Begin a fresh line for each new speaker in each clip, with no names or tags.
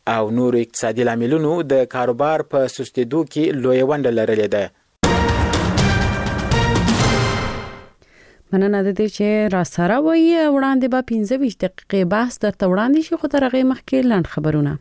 او نور اقتصادي لاملونو د کاروبار په سستېدو کې لوی ونډه لرلې ده.
مننه ده چې را سره وایي وړاندې به 15 دقیقې بحث درته وړاندې شي خو تر هغه مخکې لاند خبرونه.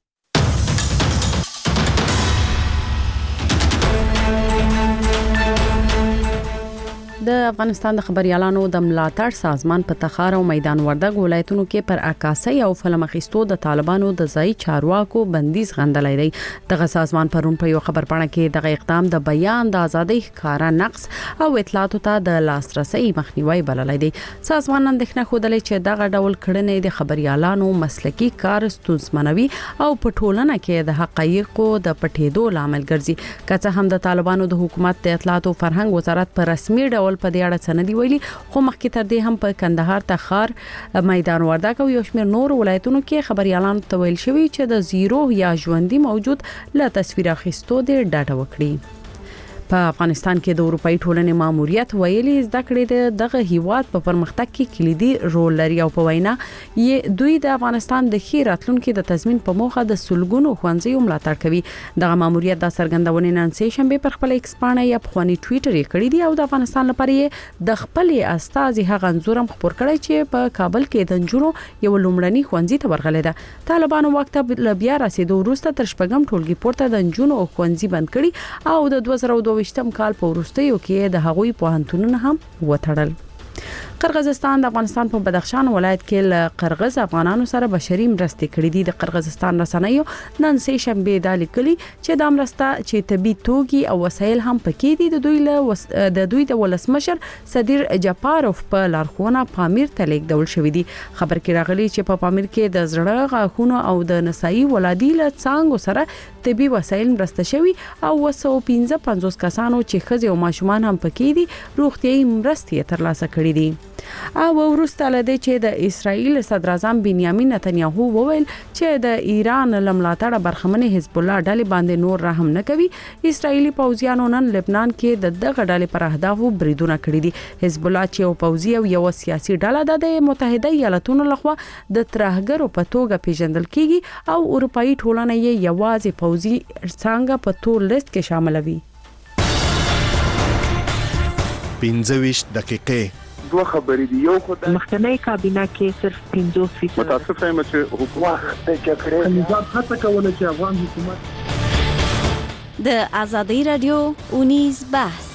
د افغانستان د خبريالانو د ملاتړ سازمان په تخار او میدان وردګ ولایتونو کې پر عکاسي او فلم اخیستو د طالبانو د ځای چارواکو بندیز غندلای دی. دغه سازمان پرون په یو خبرپاڼه کې دغه اقدام د بیان د ازادۍ ښکارا نقص او اطلاعاتو ته د لاسرسي مخنیوي بللای دی. سازمان اندېښنه خوده چې دغه ډول کړنې د خبريالانو مسلکي کار ستونزمنوي او په ټولنه کې د حقایقو د پټېدو لامل ګرځي. که هم د طالبانو د حکومت د اطلاعات او فرهنګ وزارت په رسمي ډول په دې اړه څه نه دی ویلي خو مخکې تر دې هم په کندهار تخار میدان وردګ او یو شمېر نور ولایتونو کې خبريالانو ته ویل شوی چې د زیرو یا ژوندۍ موجود له تصویر اخیستو د ډاټا وکړي. په افغانستان کې د اروپאי ټولنې ماموریت ویلي زده کړې دغه هیواد په پرمختګ کې کلیدي رول لري او په وینا یې دوی د افغانستان د خیر راتلونکو د تضمین په موخه د سلګونو ښوونځیو ملاتړ کوي. دغه ماموریت د سرګندونې نن سه شنبه پر خپل ایکس پاڼه یا خپل ټوئیټر یې کړی دی او د افغانستان لپاره د خپل استازي هغه انزورم خبر کړی چې په کابل کې د نجونو یو لومړني ښوونځي ته ورغلې ده. طالبانو وخت بیا رسیدو وروسته تر شپږم ټولګي پورته د نجونو ښوونځي بند کړي او د 2022 کال په وروستیو کې د هغوی پوهنتونونه هم وټړل. قرغیزستان د افغانستان په بدخشان ولایت کې له قرغیز افغانانو سره بشري مرستې کړې دي. د قرغیزستان رسنیو نن سه شنبه د لیکلي چې د مرسته چې طبي توکي او وسایل هم پکې دي د دوی د ولسمشر صدیر جپاروف په لارښوونه پامیر ته لیږدول شوې دي. خبر کې راغلي چې په پامیر کې د زړه غاښونو او د نسایي ولادي له څنګه سره طبي وسایل مرسته شوي او 255 کسانو چې ښځې او ماشومان هم پکې دي روغتيایي مرستې ترلاسه کړې دي. او ورسته لدې چې د اسرائیل صدر اعظم بنیامین نتنیاهو وویل چې د ایران لملاتړ برخمنه حزب الله ډلې باندې نور رحم نه کوي. اسرائیلي پوځیانو نن لبنان کې د دغه ډلې پر اهدافو بریدونه کړی دي. حزب الله چې یو پوځي او یو سیاسي ډله د متحده ایالاتونو لخوا د ترهګرو په توګه پیژندل کیږي او اروپאי ټولنه یې یوازې پوځي څنګه په تور لیست کې شاملوي.
15 دقیقې
دوه خبرې دي. یو خدای
مخکنی کابینه کې صرف 50%
متاسف یم چې حکومت د جګړې نظام هڅه کوله چې افغان حکومت
د ازادي رادیو اونیز بحث.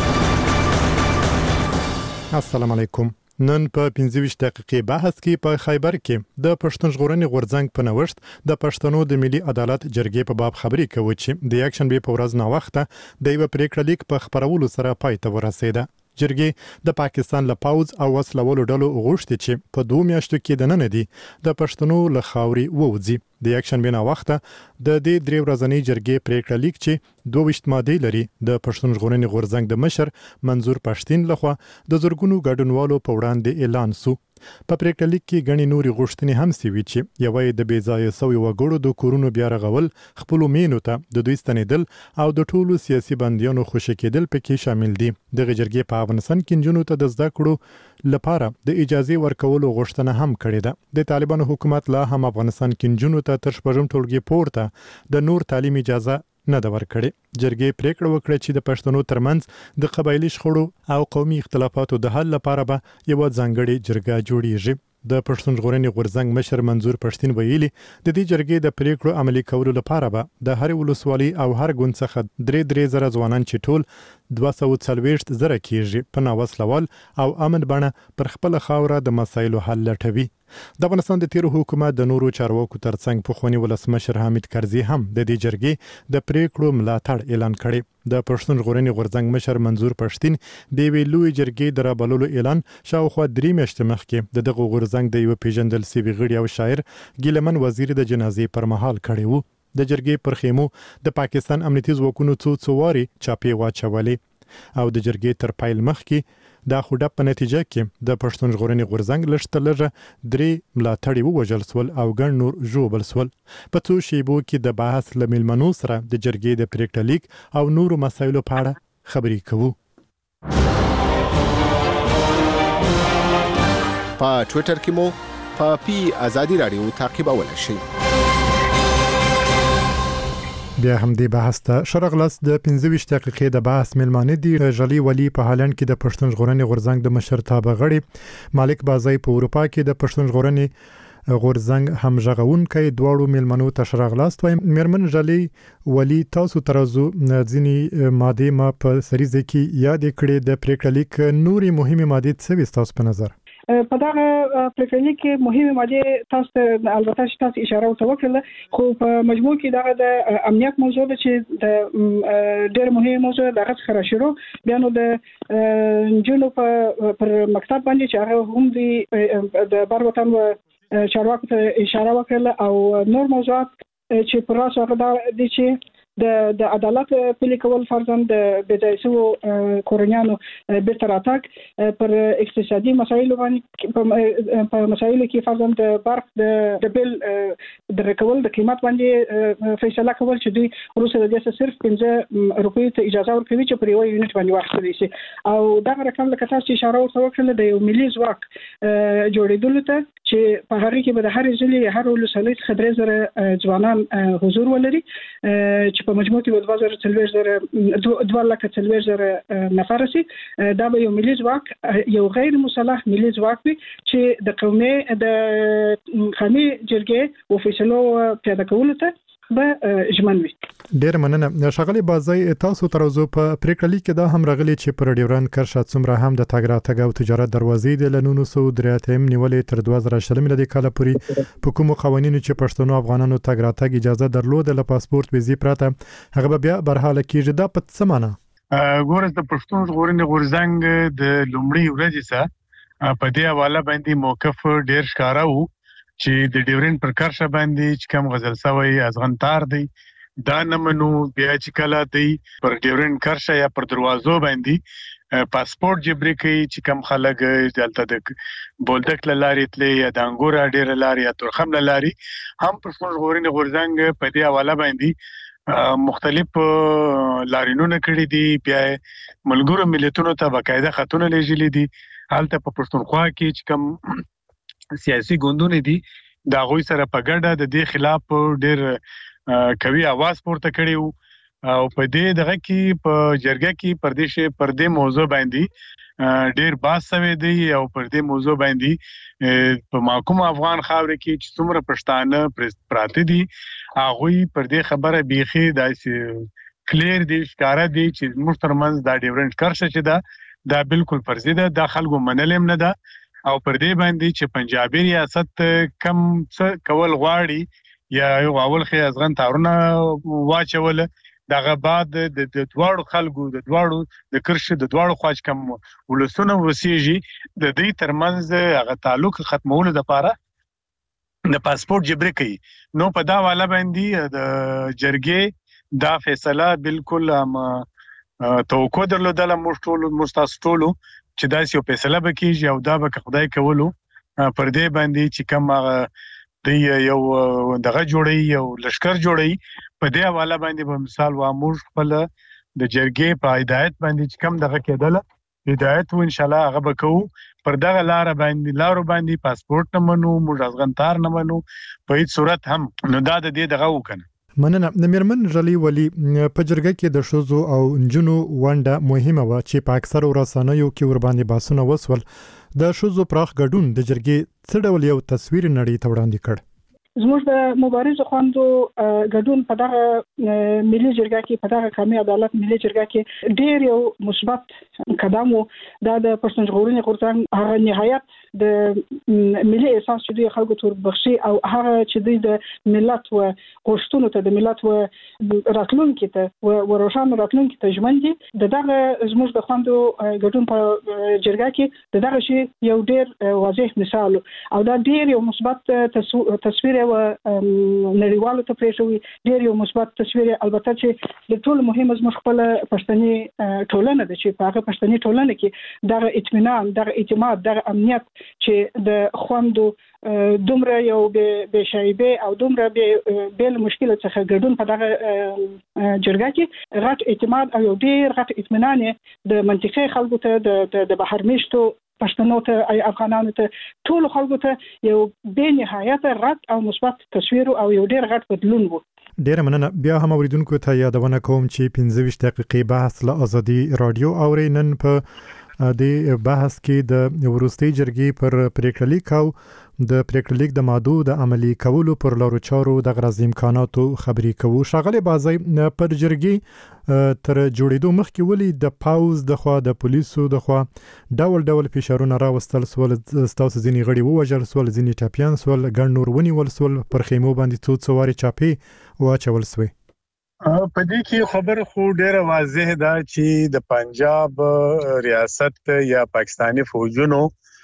السلام علیکم. نن په 15 دقیقې بحث کې په خیبر کې د پښتون ژغورنې غورځنګ په نوښت د پښتنو د ملي عدالت جرګې په باب خبرې کوي چې د یک شنبه په ورځ نو وخت د یو پریکړه لیک په خبرولو سره پای ته ورسېده. جرګې د پاکستان له پاوز او وسلوالو ډلو غوښتي چې په 2 میاشتو کې د نن دی د پښتنو له خاوري ووځي. د یک شنبه نو وخت د دې 3 ورځنۍ جرګې پریکړه لیک چې 22 ماده لري د پښتون ژغورنې غورځنګ د مشر منظور پښتين لخوا د زورګونو ګډونوالو په وړاندې اعلان سو. په پریکړه لیک کې غني نوري غوښتنې هم سوي چې یوې د بیځای سوي وګړو د کورونو بیا رغول خپل مینو ته د دوی ستنیدل او د ټولو سیاسي بندیانو خوشی کېدل پکې شامل دي. د جرګې په افغانستان کې جنونو ته د زده کړو لپاره د اجازه ورکولو غوښتنه هم کړې ده. د طالبانو حکومت لا هم افغانستان کې جنونو ته تر شپږم ټولګي پورته د نور تعلیم اجازه نه دا ورکړي. جرګې پریکړه وکړه چې د پښتنو ترمنځ د قبایلی شخړو او قومي اختلافاتو د حل لپاره به یو ځانګړي جرګه جوړیږي. د پښتون ژغورنې غورځنګ مشر منظور پښتين ویلي د دې جرګې د پریکړو عملي کولو لپاره به د هر ولسوالۍ او هر ګوند څخه 3 زره ځوانان چې ټول 240 زره کېږي په ناوسلوال او امن بڼه پر خپل خاوره د مسایلو حل لټوي. د افغانستان د تیر حکومت د نورو چارواکو ترڅنګ په خونی ولسمشر حامد کرزي هم د دې جرګې د پریکړو ملاتړ اعلان کړي. د پښتون ژغورنې غورځنګ مشر منظور پښتين د ویلوی جرګې درابلولو اعلان شاوخوا 3 میاشتې مخکې دغه غورځنګ د یو پیژندل سوي غړي او شاعر ګیلمن وزیر د جنازې پر مهال کړي وو. د جرګې پر خیمو د پاکستان امنیتي ځواکونو څواري چاپی واچولې او د جرګې تر پایل مخکې دا خوډه په نتیجه کې د پښتون ژغورنې غورځنګ لږ 3 ملاتړي ووجل سول او ګڼ نور ژوبل سول. په څو شیبو کې د بحث لملمنو سره د جرګې د پریکړه لیک او نورو مسایلو په اړه خبرې کوو. په ټوئیټر کې مو په پی ازادي رادیو تعقیبولای شئ. بیا هم دی بحث ته شرغلس د 15 دقیقې د بحث ملمانه دی جلی ولی په هالند کې د پښتون ژغورنې غورځنګ د مشرتابه غړي مالک بازای په اروپا کې د پښتون ژغورنې غورځنګ هم ژغون کوي دواړو ملمنو ته شرغلس وای مرمن جلی ولی تاسو ترازو ځینی ماده ما په سریزه کې یاد کړې د پریکړلیک نوري مهمه ماده څه تاسو په نظر
په دغه پریکړلیک کې مهمه ماده تاسو البته تاسو اشاره وکړه خو په مجموع کې دغه د امنیت موضوع چې د ډېر مهمه موضوع دغه څخه شروع بیا نو د جنو پر مکتب باندې چې هغه هم د بار وطن و چارواکو ته اشاره وکړه او نور موضوعات چې پر راس هغه د چې د عدالت پلي کول فرضاً د بځایسو کورنیانو بیرته راتګ پر اقتصادي مسایلو باندې په مسایلو کې فرضاً د برق د بیل د رکول د قیمت باندې فیصله کول چې دوی روسه د دې صرف 15 روپیو ته اجازه ورکوي چې پر یو یونټ باندې واخلي شي او دا رقم لکه تاسو اشاره وکړه د یو ملي ځواک جوړېدل ته چې په هغه کې به د هر ځلې هر ولسوالۍ څخه 3000 ځوانان حضور ولري چې په مجموع کې 2,40,000 نفر سي دا به یو ملي ځواک یو غیر مسلح ملي ځواک وي چې د قومي د خاني جرګې او فیصلو پیدا کولو ته به ژمن وي.
ډیر مننه شغلې بازای تاسو ترازو په پریکړلیک کې دا هم راغلي چې پر ډیورن کرښه څومره هم د تاګ راتګ او تجارت دروازې د لنونو سو دراتم نیولې تر 2020 میلادي کال پورې په کومو قوانینو چې پښتنو افغانانو تاګ راتګ اجازه درلوده له پاسپورت ویزې پراته هغه بیا برحاله کیږي دا په څه معنی
ګورې د پښتون ژغورنې غورځنګ د لومړي ورځې څخه په دې حواله باندې موقف ډیر ښکارا وو چې د ډیورن پر کرښه باندې چې کوم غزل سوی ازغنتار دی دا نمنو بیا چې کله دی پر ډیورن کرښه یا پر دروازو باندې پاسپورت جبري کوي چې کوم خلک دلته د بولدک لاري تلې یا د انګور ډیر لاري یا ترخم لاري هم پښتون ژغورنې غورځنګ په دې حواله باندې مختلف لارینونه کړی دي بیا ملګرو ملتونو ته باقاعده خطونه لېږلي دي حالت په پښتونخوا کې چې کوم سیاسي ګوندونه دي دا غوي سره په ګډه د دې خلاف ډېر کوي आवाज پورته کړي او په دې دغه کې په جرګه کې پر دې موضوع باندې ډېر باس شوی دی او پر دې موضوع باندې په محکوم افغان خاور کې چې څومره پښتانه پراته دي هغه پر دې خبره بيخي داسې کلیر دي ښکارا دي چې مشترمنز دا ډیورنت کرښه چې دا بالکل فرضي ده د خلکو منلم نه ده او پر دې باندې چې پنجابي ریاست کم څه کول غواړي یا یو اول خي ازغن تارونه واچول دغه بعد د دواړو خلکو د دواړو د کرښې د دواړو خواج کم ولسونه وسیږي د دې ترمنځ هغه تعلق ختمولو لپاره د پاسپورت جبري کوي نو په دا والا باندې د جرګې دا فیصله بالکل توقع درلودله مستاسټولو چې دا یو فیصله وکړي او دا به خدای کولو پر دې باندې چې کوم د یو دغه جوړي یو لشکر جوړي په دې حواله باندې په مثال وامور خپل د جرګې په هدایت باندې چې کوم دغه کېدله هدایت و ان شاء الله هغه وکړو پر دغه لارو باندې پاسپورت نه منو موږ ازغنتار نه منو په هیڅ صورت هم نو دا د دې دغه وکنه
مننه د میرمن جلی ولی په جرګه کې د شوزو او جنو ونده مهمه و چې په اکثر ورسانه‌یو کې ور باندې باسونه وسول د شوزو پراخ ګډون د جرګې څه ډول یو تصویر نړۍ ته وړاندې کړ
زموږ د مبارزو خوندو ګډون په دغه ملي جرګه کې په دغه قومي عدالت ملي جرګه کې ډېر یو مثبت قدم وو دا د پښتون ژغورنې غورځنګ هغه نهایت د ملي احساس چې دوی خلکو تور بخشي او هغه چې دوی د ملت و غوښتنو ته د ملت و راتلونکي ته و روښانه راتلونکي ته ژمن دي دغه زموږ د خوندو ګډون په جرګه کې دغه شی یو ډېر واضح مثال او دا ډېر یو مثبت تصویر و نړیوالو ته پریښوي ډېر یو مثبت تصویر البته چې د ټول مهمه زموږ خپل پښتني ټولنه ده چې په هغه پښتني ټولنه کې دغه اطمینان دغه اعتماد دغه امنیت چې د خوندو دومره یو به شایبه او دومره به مشکل څخه ګډون په دغه جرګه کې غټ اعتماد او ډېر غټ اطمینان د منطقي خلکو ته د بهر میشتو پښتنو ته افغانانو ته ټول خلکو ته یو به نهایت غټ او مثبت تصویر او یو ډېر غټ بدلون وو
ډیره مننه. بیا هم اوریدونکو ته یادونه کوم چې 25 دقیقې بحث له ازادي رادیو اوري. نن په د بحث کې د وروستي جرګې پر پریکړه لیک او د پریکړه لیک د ماده د عملی کولو پر لارو چارو د غرض امکاناتو خبري کوو. شاغله بازي پر جرګې تر جوړېدو مخکې ولې د پاوز د خوا د پولیسو د خوا ډول فشارونه راوستل سول، ستاسو ځینی غړي ووجل سول، ځینی ټاپیان سول، ګڼ نور ونیول سول، پر خیمو باندې څواري چاپی واچول سوی.
په دې کې خبر خو ډیره واضح ده چې د پنجاب ریاست یا پاکستانی فوجونو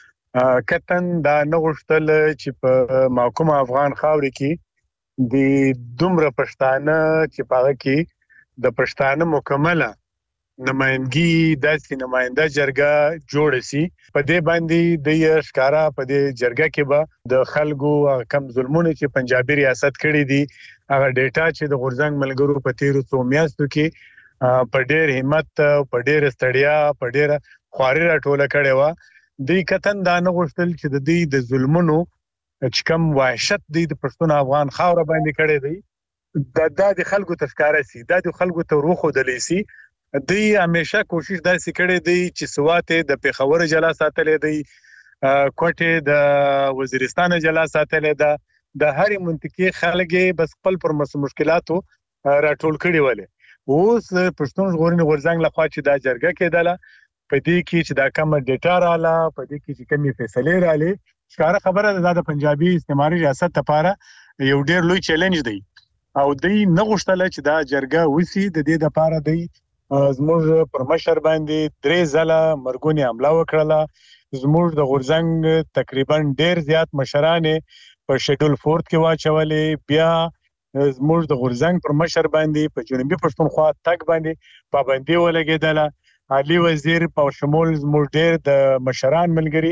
کتن دا نغښتل چې په محکوم افغان خاورې کې د دومره پښتانه چې پاغه کې د پښتانه مکمله نمائندګي داسې نماینده جرګه جوړ شي. په دې باندې د ښکارا په دې جرګه کې به د خلکو کم ظلمونه چې پنجابي ریاست کړی دي هغه ډیټا چې د غورځنګ ملګرو په تیرو 100 میاشتو کې په ډېر همت، په ډېر ستړیا، په ډېر خواري راټوله کړې و. د کتن دا نه غوښتل چې د دې د ظلمونو چې کم وحشت د پښتون افغان خاور باندې کړی دی د خلکو تفکر سي، د خلکو ته روخ ودلې سي. د همیشه کوشش داسې کړی دی چې سواته د پیښور جلا ساتلې دی، کوټه د وزیرستان جلا ساتلې ده، د هرې منطقې خلګي بس خپل پر مشکلاتو راټول کړي ولې. اوس پښتون ژغورنې غورځنګ لخوا چې دا جرګه کېدله په دې کې چې دا کوم ډیټا رااله، په دې کې چې کومې فیصلې رااله، ښکاره خبره ده د پنجابي استعماري ریاست لپاره یو ډېر لوی چیلنج دی او دوی نه غوښتل چې دا جرګه وسی. د دې لپاره دوی زموږ پر مشر باندې 3 ځله مرګونی حمله وکړه. زموږ د غورځنګ تقریبا ډېر زیات مشران په شیډول 4 کې واچولې. بیا زموږ د غورځنګ پر مشر باندې په جنوبي پښتونخوا تګ باندې پابندي ولګېدله. علي وزیر په شمول زموږ ډېر د مشران ملګري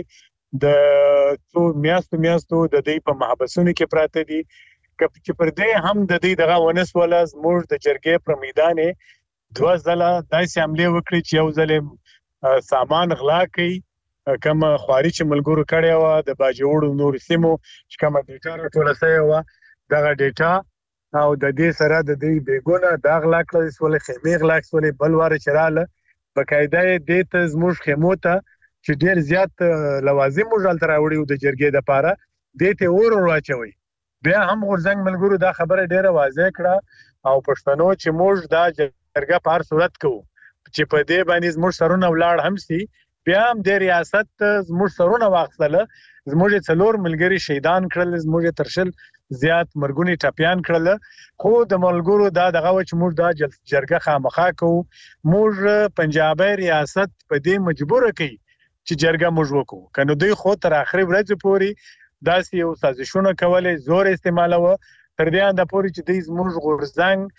د څو میاشتو د دې په محبسونو کې پراته دي چې پر دې هم د دې دغه ونس ولا زموږ د جرګې پر میدان 2 ځله داسې حمله وکړي چې یو ځل سامان غلا کړي، کوم خواري چې ملګرو کړی و د باجوړو نور سیمو چې کوم ډیټا راټول شوی و، دغه ډیټا او د دې سره د دې بیګونه د غلا کړل سول، خیمه غلا کړل، بلوار چراله بقاعده دې ته زموږ خیمو ته چې ډیر زیات لوازم مجال تراوړي د جرګې د پاره دې ته اور واچوي. بیا هم غورځنګ ملګرو دا خبره ډیره واضح کړه او پښتنو چې موږ دا جرګه په هر صورت کوو چې په دې باندې زموږ سرونه ولاړ هم سي. بیا هم د ریاست زموږ سرونه واخصله، زموږ څلور ملګری شهیدان کړل، زموږ ترشل زیات مرګونی ټاپیان کړل. خو د ملګرو دا دغه چې موږ دا جرګه خامخا کوو، موږ پنجابي ریاست په دې مجبور کړي چې جرګه موږ وکړو. کنه دوی خو تر اخري ورځې پورې داسې یو سازشونه کولې، زور استعمالوه تر دې انده پورې چې د زموږ غورځنګ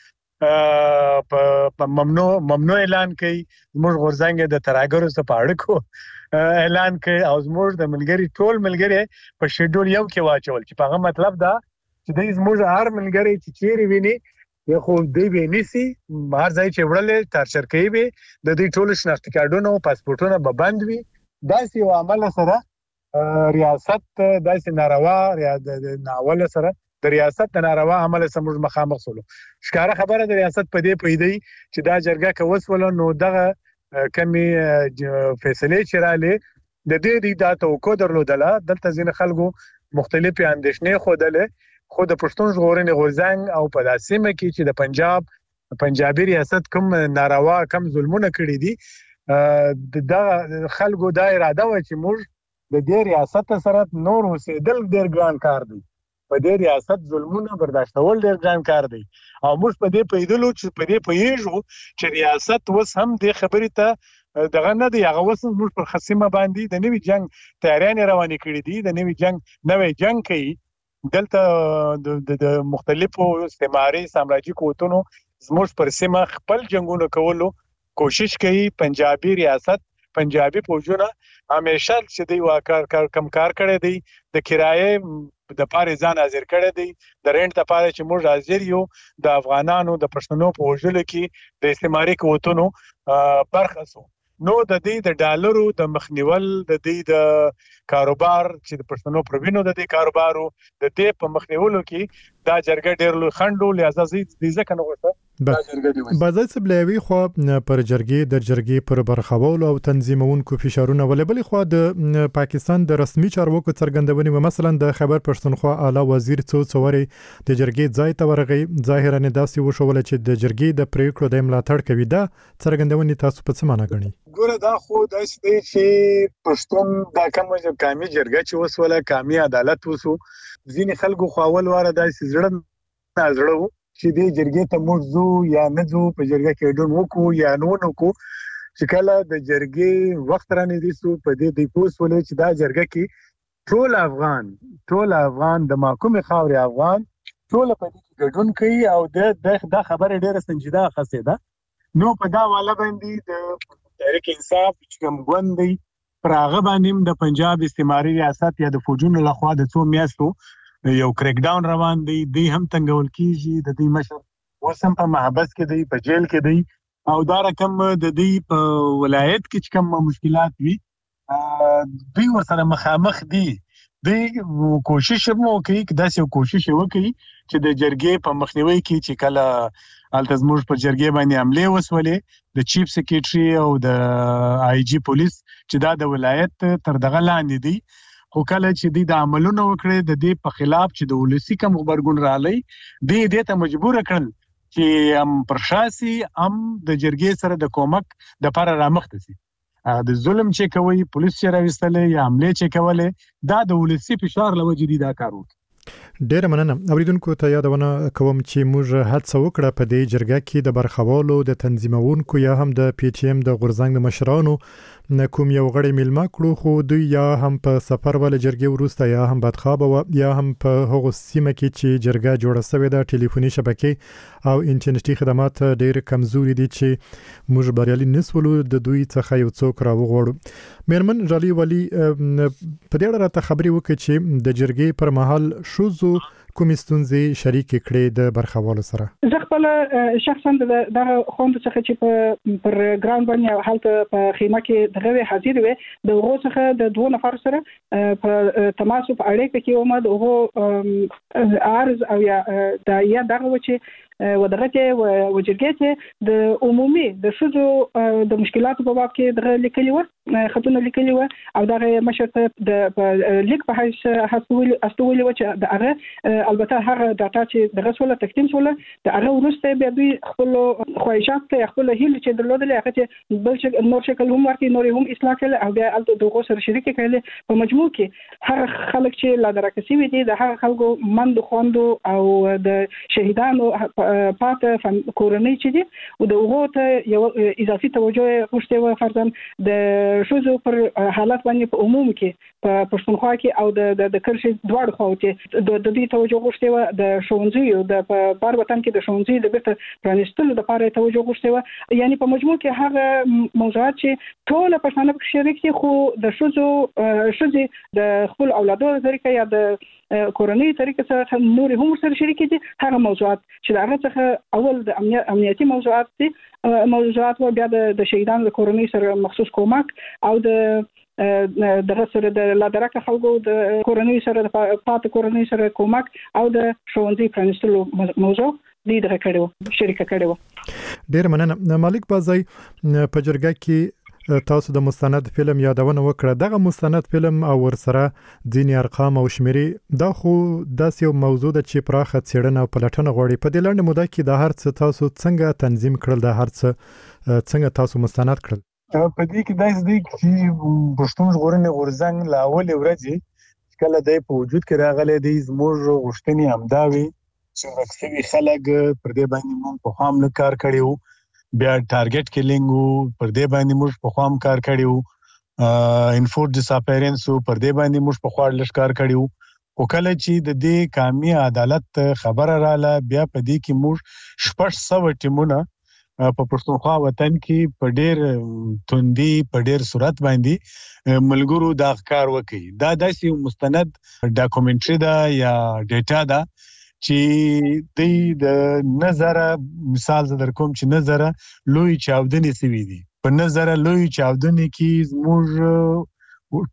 په ممنوع اعلان کوي، زموږ غورځنګ د تراګرو څخه اړیکو اعلان کوي او زموږ د ملګری ټول ملګری په شیډول یو کې واچول چې په هغه مطلب دا چې د زموږ هر ملګری چې چیرې ویني یو خو دی ویني هر ځای چې وړل ترشر کوي به د دې ټول شناختی کارتونو او پاسپورتونو به بند وي. داسې یو عمل سره ریاست داسې ناروا د ناول سره د ریاست د ناروا عمل سره موږ مخامخ سولو. ښکاره خبره د ریاست په دې پیدای چې دا جرګه کوسول نو دغه کمی فیصله چراله د دې د توقع درلودله. دلته ځین خلکو مختلفې اندېښنې خوده، خو د پښتون ژغورنې غورځنګ او په داسمه کې چې د پنجابي ریاست کوم ناروا کم ظلمونه کړی دي، د خلکو دا اراده و چې موږ د دې ریاست سره نور اوسېدل ډېر ګران کار دی، په دې ریاست ظلمونه برداشتول ډېر ګران کار دی او موږ په دې پیدلو چې په دې پیژو چې ریاست وس هم د خبرې ته دغه نه دی، هغه وس موږ پر خصمه باندې د نوې جنگ تیاریان روانې کړې دي، د نوې جنگ کوي. دلته د مختلفو استعماري سامراجي قوتونو زموږ پر سیمه خپل جنگونه کولو کوشش کوي. پنجابي ریاست پنجابي فوجونه همیشه چې دی واکار کم کار کړی دی، د کرایې د پاره ځان حاضر کړی دی، د رنټ د پاره چې موږ حاضر یو د افغانانو د پښتنو په وژلو کې د استعماري قوتونو برخه سو. نو د دې د ډالرو د مخنیول د دې د کاروبار چې د پښتنو پروینو د دې کاروبارو د دې په مخنیولو کې دا جرګه ډېر لوی خنډ لہذا دې ځکه نه وته دا جرګه دی.
بعضې سبلوي خو پر جرګې پر برخوالو او تنظیمونکو فشارونه ولې خو د پاکستان د رسمي چارواکو څرګندونې مثلا د خیبر پښتونخوا اعلی وزیر څوري د جرګې ځای ته ورغی ظاهرا داسې وشول چې د جرګې د پریکړو د ملاتړ کوي. دا څرګندونې تاسو په څه معنی ګڼئ؟
ګوره دا خو داسې دی چې پښتون دا کومه کامي جرګه چې وسوله کامي عدالت وسو ځینې خلکو خو اول واره داسې زړه چې دې جرګې ته موږ زو یا نه زو په جرګه کې ډون وکړو یا نه وکړو چې کله د جرګې وخت رانه دي سو په دې پوس ولې چې دا جرګه کې ټول افغان د محکوم خاوري افغان ټول په دې کې ګډون کوي او دا خبره ډیره سنجیده خاصه ده. نو په دا والا باندې د تحریک انصاف چې کوم غوندي پراغه باندې د پنجاب استعماري ریاست یا د فوجونو لخوا د 2 میاشتو یو کریک ډاون روان دی هم تنګول کیږي د دې مشر وسم په محبس کې دی په جیل کې دی او دا رقم د دې په ولایت کې کوم مشکلات وي دوی ورسره مخامخ دي. دوی کوشش مو کوي چې دا کوشش وکړي چې د جرګې په مخنیوي کې چې کله التزموج په جرګې باندې حمله وسولې د چیف سیکریټري او د آی جی پولیس چې دا د ولایت تر دغه لاندې دي خو کله چې د عملونو وکړي د دې په خلاف چې د ولسی کوم خبرګون رالي دې ته مجبور کړل چې پرشاسي د جرګې سره د کومک د پر رامخته سي د ظلم چې کوي پولیس چې راوستلې یا حمله چې کوله دا د ولسی فشار لوجې دي دا کارو.
ډېر مننه. اوریدونکو ته یادونه کوم چې موږ هڅه وکړه په دې جرګه کې د برخوالو د تنظیمونکو یا هم د پی ټی ایم د غورځنګ د مشرانو کوم یو غړي ملما کړو خو دوی یا هم په سفر ول جرګې ورسته یا هم بدخواب او یا هم په هغه سیمه کې چې جرګه جوړه شوې ده ټلیفوني شبکې او انټرنیټي خدمات ډېر کمزوري دي چې موږ بریالي نسولو د دوی څخه یو څوک راوغوړو. میرمن جالي ولی په دې اړه ته خبري وکړي چې د جرګې پر مهال شوزو کوم ستونزې شریک کړي د برخوالو سره؟
زه خپل شخصا د خوند څخه چې پر ګراوند باندې حالت په خیمه کې دغه حاضر وي د هغه څخه د 2 نفر سره په تماس په اړیکه کې ومه د هغه عرض او یا دغه چې ودغه وجرګته د عمومي د شذو د مشکلاتو په باب کې دغه لیکلي و خطونه لیکلي و او دغه مشرته د لیک په حیث استولي و چې دغه البته هغه ډاټا چې دغه سوله تقدیم سوله د هغه ورسته بیا دوی خپل خواهشات ته خپل هیله چې درلودل هغه چې بل څه نور شکل هم ورکړي نور هم اصلاح کړي او بیا دغه سره شریک کړي په مجموع کې هغه خلک چې لا درکسي وي دي د هغه خلکو مند خوندو او د شهیدانو پاته کورنۍ چې دي او د هغه ته یو اضافي توجه غوښتي و فرضاً د شوزو پر حالت باندې په عموم کې په پښتونخوا کې او د کرشي دواړو خواته د دې توجه غوښتي و د شونځي د بار وطن کې د شونځي د بیرته پرانستلو لپاره توجه غوښتي و یعنی په مجموع کې هغه موضوعات چې ټول پښتانه په شریک دي خو د شوزي د خپل اولادو طریقې یا د کورنۍ طریقې سره نور هم سره شریک دي هغه موضوعات چې هغه څخه اول د امنیتي موضوعات دي موضوعات و بیا د شهیدانو د کورنۍ سره مخصوص کومک او د سره د لادرکه خلکو د کورنۍ سره د پات کورنۍ سره کومک او د شونځي پرانستلو موضوع دې دغه کړو شریک کړو.
ډیر مننه. مالک بازای په جرګه کې تاسو د مستند فلم یادونه وکړه. دغه مستند فلم او ورسره ځینې ارقام او شمیرې دا خو داسې یو موضوع ده چې پراخه څېړنه او پلټنه غواړي. په دې لنډه موده کې د هر څه تاسو څنګه تنظیم کړل؟ د هر څه څنګه تاسو مستند کړل؟
په دې کې داسې دی چې پښتون ژغورنې غورځنګ لا اول ورځې کله د په وجود کې راغلي دي زموږ غوښتنې همداوي چې راکسوي خلک پر دې باندې مونږ په خام نه کار کړیو بیا ټارګټ کیلینګ پر دې باندې موږ په خام کار کړیو انفورس ډیساپیرنس پر دې باندې موږ په خواړ لشکار کړیو او کله چې د دې کامي عدالت خبره رااله بیا په دې کې موږ 600 ټیمونه په پښتونخوا وطن کې په ډېر توندي په ډېر صورت باندې ملګرو دا کار وکړي. دا داسې مستند ډاکومنټري ده یا ډیټا ده چې د نظر مثال زه در کوم چې نظر لوی چاودنې سوي دي په نظر لوی چاودنې کې زموږ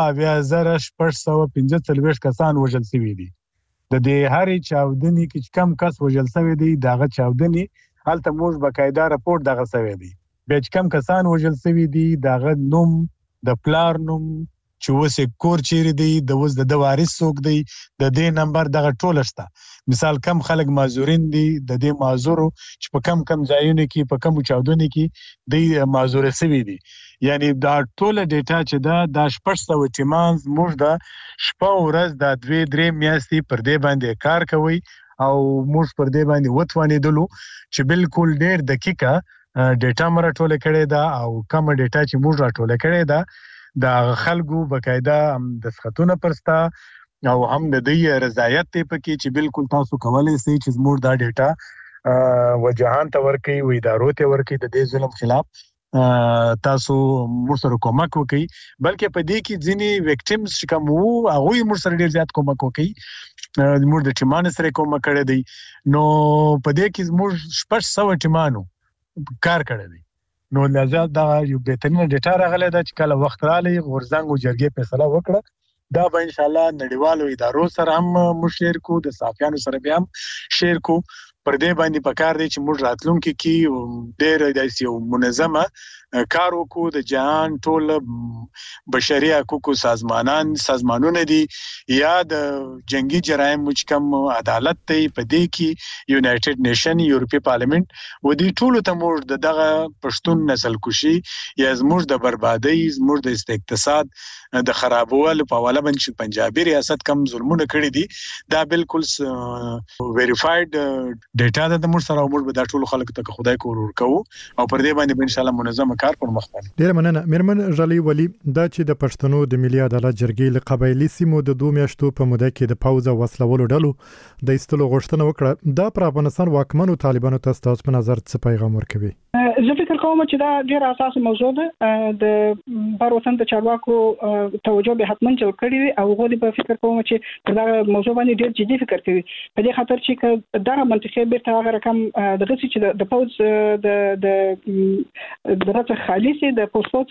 15,645 کسان وژل شوي دي. د دې هرې چاودنې کې کم کس وژل شوی دی دغه چاودنې هلته موږ باقاعده راپورټ دغه شوی دی. بیا چې کم کسان وژل شوي دي دغه نوم د پلار نوم چې اوس کور چیرې دی د اوس د وارث څوک دی د دې نمبر دغه ټوله شته. مثال کم خلک معذورین دي د دې معذورو چې په کم ځایونو کې په کم چاودنو کې دی معذور شوي دي. یعنی دا ټوله ډیټا چې دا 600 ټیمان موږ د شپه ورځ د 2-3 میاشتې پر دې باندې کار کوي او موږ پر دې باندې وتوانېدلو چې بالکل ډېر دقیقه ډیټا مره ټوله کړې ده او کوم ډیټا چې موږ را ټوله کړې ده د خلکو باقاعده د سختونه پرستا او هم د دې رضایت ته پکې چې بالکل تاسو کولای شئ چې موږ دا ډیټا وجهان ته ورکړي و ادارو ته ورکړي د دې ظلم خلاف تاسو موږ سره کومک وکړي. بلکې په دې کې ځینې ویکټیمز چې کوم وو هغه موږ سره ډیر زیات کومک وکړي. موږ د ټیمانو سره کومک کړی دی. نو په دې کې موږ 600 ټیمانو کار کړی دی. نو لازم دا یو بهترینه ډیټا راغلی ده چې کله وخت رالی غورځنګ او جرګې فیصله وکړه دا به ان شاء الله نړیوالو ادارو سره هم مشیر کو د صحافیانو سره به هم شیر کو. پر دې باندې پکار دی چې موږ راتلونکي کې ډېر داسې منظمه کار وکړو. د جهان ټول بشري حقوقو سازمانونه دي یا د جنگي جرایم چې کوم عدالت دی په دې کې یونایټډ نیشن یورپی پارلیمنت و دې ټول ته موږ دغه پښتون نسل کشي یا زموږ د بربادي زموږ د اقتصاد د خرابولو په حواله باندې پنجابي ریاست کم ظلمونه کړی دي دا بالکل ویریفاید ډیټا د موږ سره موږ به دا ټول خلک ته خدای کور ورکو او پر دې باندې ان شاء الله منظم کار پر مخ باندې.
ډیر مننه میرمن ژالۍ ولي دا چې د پښتنو د ملي عدالت جرګې له قبایلی سیمو د 2 میاشتو په موده کې د پوز او وسلولو ډلو د ایستلو غوښتنه وکړه دا پر افغانستان واکمنو طالبانو ته ستاسو په نظر څه پیغام ورکوي؟
زه فکر کوم چې دا ډیر اساسي موضوع ده. د بار وطن د چارواکو توجه به حتمن جوړ کړی وي او غوډي په فکر کوم چې دا موضوع باندې ډیر جدي فکر کوي په دې خاطر چې دا منطقي بیرته هغه رقم د غسی چې د پوز د دغه خالصي د پوسټو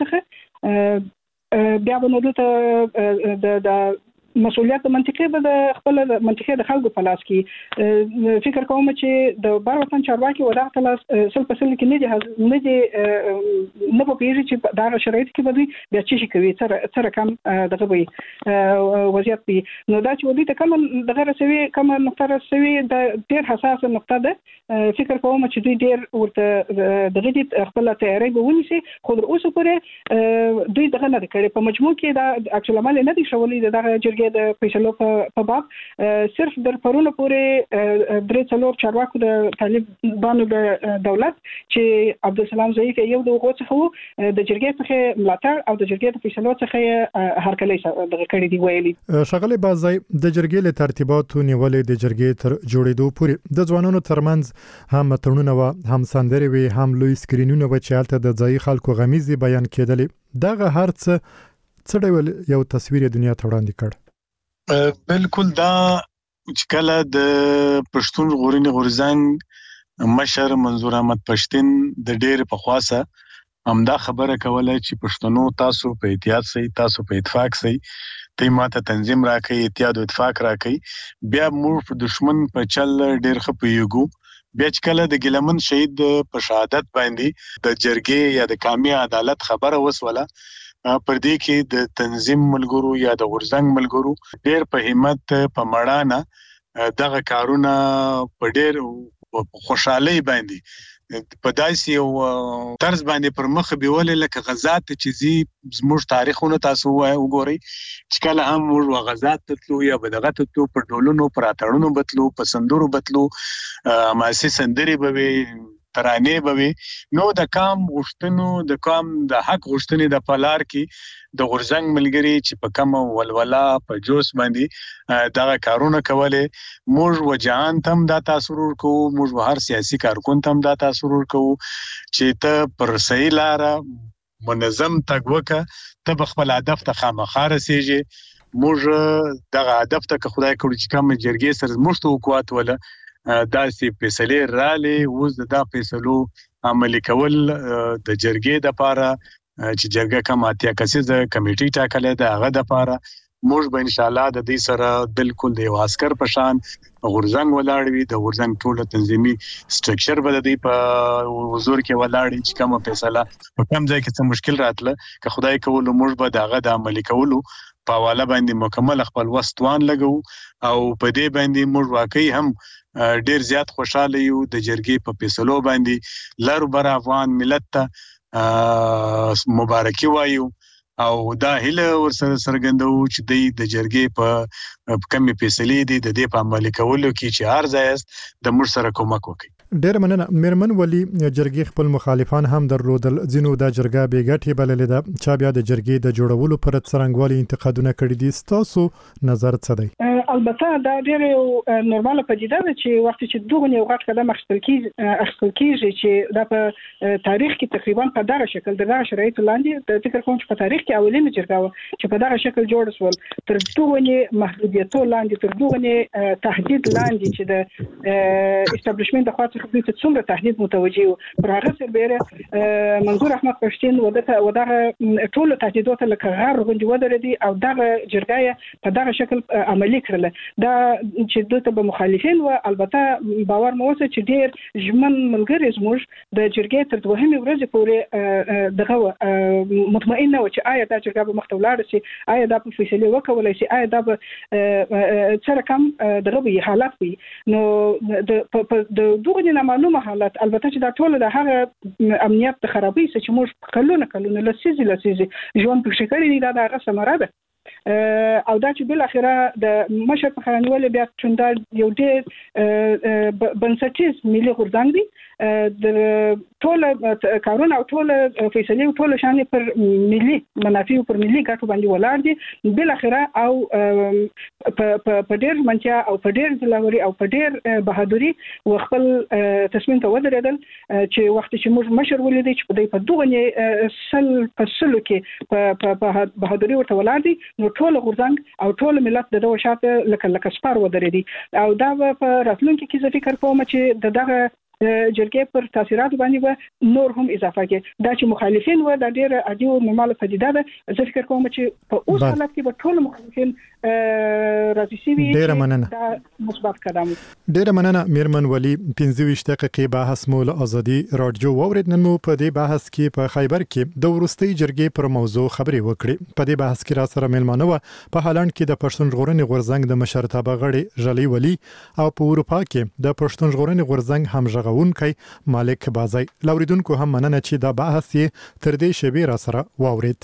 څخه بیا به نو د مسؤلیت منطقي به د خپل منطقي د خلکو په لاس کې فکر کوم چې د بار وطن چارواکي ودا تل سل په سل کې نه په پیږي چې دا شرایط کې به بیا چې کوي تر کم دغه وي وضعیت وي. نو دا چې ودی ته کوم دغه رسوي کوم نقطه رسوي د ډیر حساسه نقطه ده. فکر کوم چې دوی ډیر ورته دغه خپل تیاری به ونیسي خو تر اوسه پورې دوی دغه نه کړي په مجموع کې دا اکچوال عمل نه دي شولې دغه جرګې د فیصلو په باب صرف در پرونه پورې درې څلور چارواکو د طالبانو د دولت چې عبدالسلام ضعیف یو د وغوڅ خو د جرګې څخه ملاتړ او د جرګې د فیصلو څخه هرکلی دغه کړی دی ویلي.
شغله بازای د جرګې له ترتیباتو نیولې د جرګې تر جوړېدو پورې د ځوانانو ترمنځ هم تړونونه و هم سندرې وي هم لوی سکرینونه و چې الته د ځای خلکو غمیزي بیان کېدل دغه هرڅ ډول یو تصویر دنیا ته وړاندې کړ.
بالکل دا چې کله د پښتون ژغورنې غورځنګ مشر منظور احمد پښتين د ډېر په خواسه همدا خبره کوله چې پښتنو تاسو په احتیاط سي تاسو په اتفاق سي ته ماته تنظیم راکړي اتحاد او اتفاق راکړي بیا موږ په دشمن په چل ډېر خپيګو بیا چې کله د ګلمن شهید په شهادت باندې د جرګې یا د کامي عدالت خبره وسوله پر دې کې د تنظیم ملګرو یا د غورځنګ ملګرو ډېر په همت په مړانه دغه کارونه په ډېر خوشحالي باندې په داسې یو طرز باندې پر مخ بیول لکه غزات چې زموږ تاریخونه تاسو وګورئ چې کله هم موږ غزات تلو یا بدغه تلو پر ډولونو پر اتړونو بتلو په سندرو بتلو ماسي سندري به ترانه به نو د کام غشتنو د کام د حق غشتنې د پلار کې د غورځنګ ملګری چې په کم ولولا په جوس باندې دغه کارونه کوله موږ وجهان تم دا تاثیر ورکو موږ هر سیاسي کارکون تم دا تاثیر ورکو چې ته پر صحیح لار منظم تګوکه ته خپل هدف ته خامخا رسیږي موږ دغه هدف ته خدای کړو چې کوم جرګې سره موږ ته وکوات ولا داسې فیصله رالې اوس دا فیصلو عملي کول د جرګې د لپاره چې جرګه کوم اتیا کسیزه کمیټي ټاکلې ده هغه د لپاره موږ به ان شاء الله د دې سره بالکل د عسكر په شان غورزنګ ولاړ وي د غورزنګ ټول تنظیمي سټرکچر به د دې په حضور کې ولاړ چې کومه فیصله په کوم ځای کې څه مشکل راتله که خدای کول موږ به دغه د عملي کولو په حواله باندې مکمل خپل وستوان لګو او په دې باندې موږ واقعي هم ډیر زیات خوشاله یو د جرګې په فیصلو باندې لارو بر افغان ملت ته مبارکي وایو او دا هله ورسره سرګندو چې د جرګې په کمی فیصلې دي د دې په عملي کولو کې چې هر ځای د موږ سره کومک وکړي.
ډیر مننه میرمن ولی جرګې خپل مخالفان هم درلودل ځینو د جرګه بیګټي بللې ده چا بیا د جرګې د جوړولو پر څرنګوالي انتقادونه کړي دي تاسو نظر څه دی؟
البته دا ډیر نورماله پدیده ده چې وخت چې دوه یو غټ قدم اخیستل کیږي چې دا په تاریخ کې تقریبا په دغه شکل د شرایطو لاندې د فکر کوم چې په تاریخ کې اولینه جرګه چې په دغه شکل جوړ شول تر دوه محدودیتو لاندې تر دوه تهدید لاندې چې د استابلیشمنت د خاطر خپل څومره تهدید متوجه پر هغه سربېره منظور احمد پښتين ودغه ټول تهدیدات لکه غیر غونډه ودرېدي او دغه جرګه په دغه شکل عملي کړل دا چې دوی ته مخالفین و البته باور مو وسه چې ډیر ژمن ملګری زموږ د جرګې تر دوهمې ورځې پورې دغه مطمئن و چې آیا دا جرګه به مختولاړ شي آیا دا په فیصله وکولای شي آیا دا به سره کم دغه وی حالت وي نو د دوه نه معلومه حالت البته چې دا ټول د هغه امنیت د خرابۍ چې موږ کلونه لسیزي ژوند په شکل دي دا هغه ثمره ده او دا چې بل اخره د مشر په خانوال بیا څنګه یو ډېر بنسټیز ملي غورځنګ دی د ټول کارونه او ټول فیصله او ټول شان پر ملي منافع او پر ملي ګټو باندې ولاړ دي بل اخره او په ډېر منچا او په ډېر ځلاوري او په ډېر بهادری خپل تصمیم ته ودرېدل چې وخت چې موږ مشر ولیدي چې په دې په دوه سل فصلو کې په بهادری ورته ولاړ دي نو ټول غورځنګ او ټول ملت دغه شاته لکه سپار ودرېدي او دا په راتلونکي کې زه فکر کوم چې دغه جرګې پر تاثیرات باندې به نور هم اضافه کې دا چې مخالفین و د ډېر عادي او نورمال پدیده ده زه فکر کوم چې په اوس حالت کې به ټول مخالفین راځي سي
ډېر مننه
دا مثبت قدم
ډېر مننه میرمن ولی 15 دقیقې بحث مول ازادي رادیو وورید نن مو په دې بحث کې په خیبر کې د ورستۍ جرګې پر موضوع خبرې وکړې په دې بحث کې را سره ملمانه و په هالند کې د پښتون ژغورنې غورځنګ د مشرتابه غړي ژلی ولی او په اروپا کې د پښتون ژغورنې غورځنګ همغږونکي مالک بازي لوریدونکو هم مننه چې دا بحث یې تر دې شبي را سره واورید.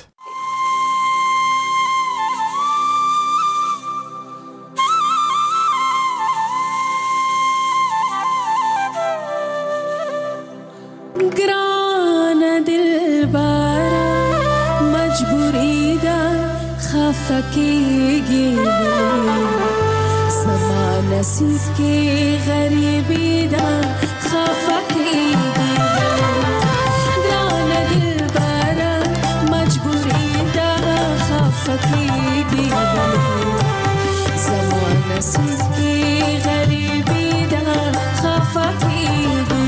فکیږي سما نصیب کې غریبی دا خفکیږي ګران دلبر مجبوری دا خفکیږي سما نصیب کې غریبی دا خفکیږي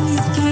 نصیب کې